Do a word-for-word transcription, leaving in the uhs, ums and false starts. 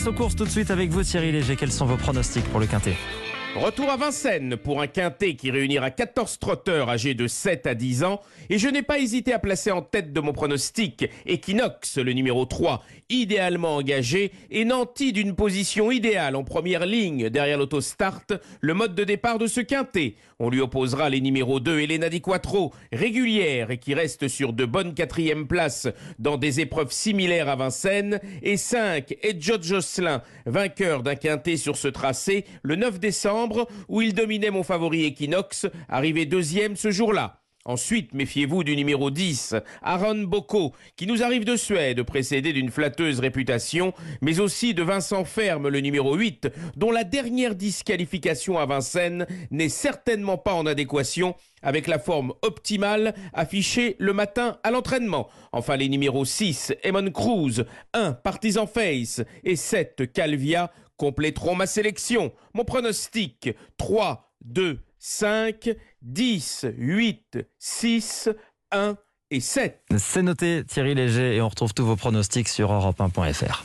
passe aux courses tout de suite avec vous Thierry Léger. Quels sont vos pronostics pour le Quintet ? Retour à Vincennes pour un quintet qui réunira quatorze trotteurs âgés de sept à dix ans. Et je n'ai pas hésité à placer en tête de mon pronostic Equinox, le numéro trois, idéalement engagé et nanti d'une position idéale en première ligne derrière l'autostart, le mode de départ de ce quintet. On lui opposera les numéros deux, Elena Di Quattro, régulière et qui reste sur de bonnes quatrièmes places dans des épreuves similaires à Vincennes, et cinq, Edjot Josselin, vainqueur d'un quintet sur ce tracé le neuf décembre, où il dominait mon favori Equinox, arrivé deuxième ce jour-là. Ensuite, méfiez-vous du numéro dix, Aaron Bocco, qui nous arrive de Suède, précédé d'une flatteuse réputation, mais aussi de Vincent Ferme, le numéro huit, dont la dernière disqualification à Vincennes n'est certainement pas en adéquation avec la forme optimale affichée le matin à l'entraînement. Enfin, les numéros six, Emon Cruz, un, Partisan Face et sept, Calvia, compléteront ma sélection. Mon pronostic, trois, deux, cinq, dix, huit, six, un et sept. C'est noté Thierry Léger et on retrouve tous vos pronostics sur europe un point f r.